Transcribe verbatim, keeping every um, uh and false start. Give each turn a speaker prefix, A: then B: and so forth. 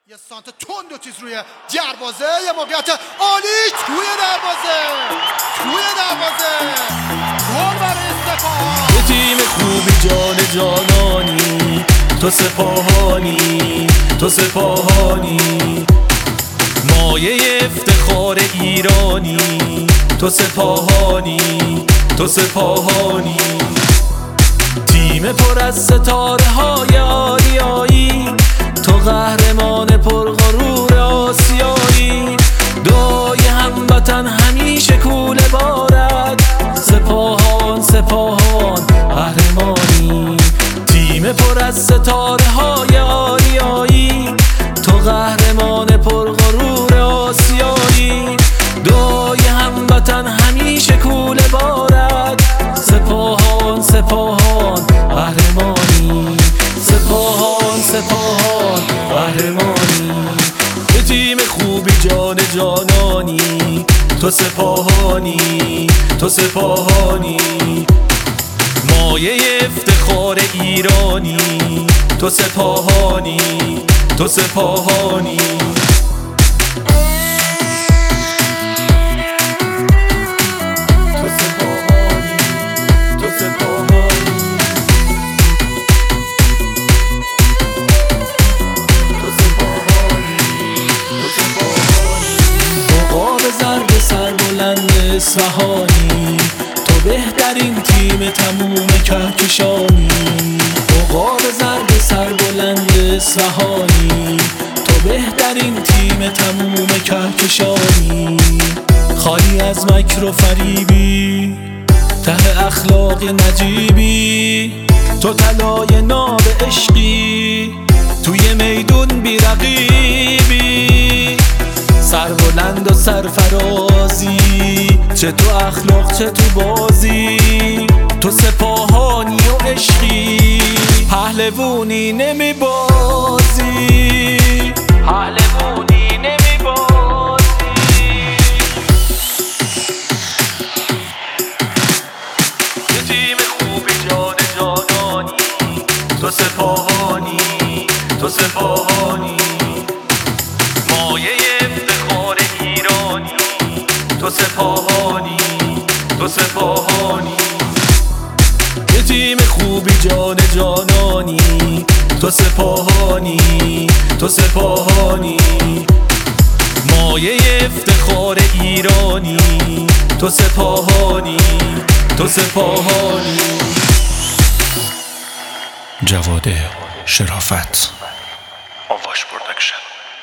A: یه سانت تند و چیز روی دروازه، یه موقعیت عالی توی دروازه توی دروازه گل برای سپاهان.
B: تو تیم خوبی جان جانانی، تو سپاهانی تو سپاهانی، مایه افتخار ایرانی، تو سپاهانی تو سپاهانی، تیم پر از ستاره های آریایی، تو قهرمان پرغرور آسیایی، دعای هموطن همیشه کوله بارد، سپاهان سپاهان قهرمانی، تیم پر از ستاره های آریایی، تو قهرمان پرغرور آسیایی، دعای هموطن همیشه کوله بارد، سپاهان سپاهان قهرمانی، سپاهان سپاهان قهرمانی. تو تیم خوبی جان جانانی، تو سپاهانی تو سپاهانی، مایه افتخار ایرانی، تو سپاهانی تو سپاهانی. اصفهانی، تو بهترین تیم تموم کهکشانی، عقاب ضرب سربلند اصفهانی، تو بهترین تیم تموم کهکشانی، خالی از مکر و فریبی، ته اخلاق نجیبی، تو طلای ناب عشقی، توی میدون بی رقیبی، سربلند و سرفرازی، چه تو اخلاق چه تو بازی، تو سپاهانی و عشقی، پهلوونی نمی بازی پهلوونی نمی بازی. تو تیم خوبی جان جانانی، تو سپاهانی تو سپاهانی، مایه افتخار ایرانی، تو سپاهانی تو سپاهانی. یه تیم خوبی جان جانانی، تو سپاهانی تو سپاهانی، مایه افتخار ایرانی، تو سپاهانی تو سپاهانی.
C: جواد شرافت،
D: آواش پرودکشن.